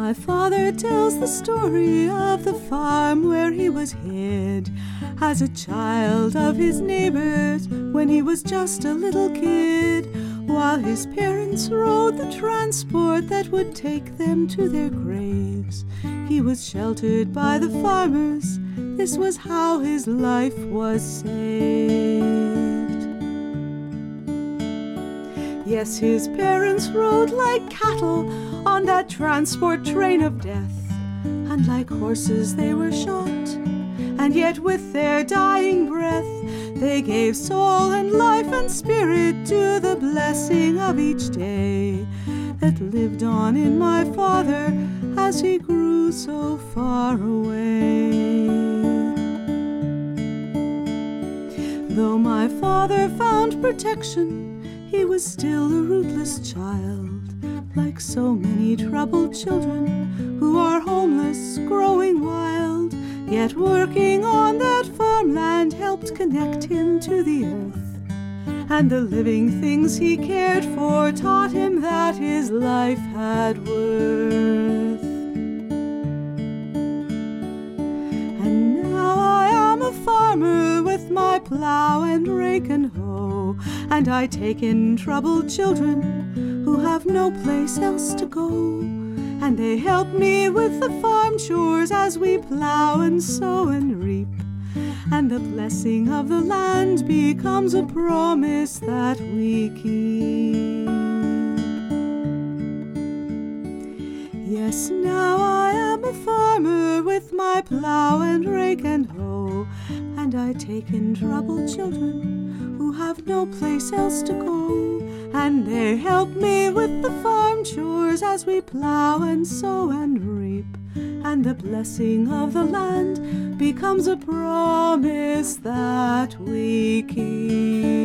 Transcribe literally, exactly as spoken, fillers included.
My father tells the story of the farm where he was hid as a child of his neighbors when he was just a little kid, while his parents rode the transport that would take them to their graves. He was sheltered by the farmers. This was how his life was saved. Yes, his parents rode like cattle on that transport train of death, and like horses they were shot, and yet with their dying breath they gave soul and life and spirit to the blessing of each day that lived on in my father as he grew so far away. Though my father found protection, he was still a rootless child, like so many troubled children who are homeless, growing wild. Yet working on that farmland helped connect him to the earth, and the living things he cared for taught him that his life had worth. And now I am a farmer with my plow and rake and hoe, and I take in troubled children who have no place else to go, and they help me with the farm chores as we plow and sow and reap, and the blessing of the land becomes a promise that we keep. Yes, now I am a farmer with my plow and rake and hoe, and I take in troubled children who have no place else to go, and they help me with the farm chores as we plow and sow and reap, and the blessing of the land becomes a promise that we keep.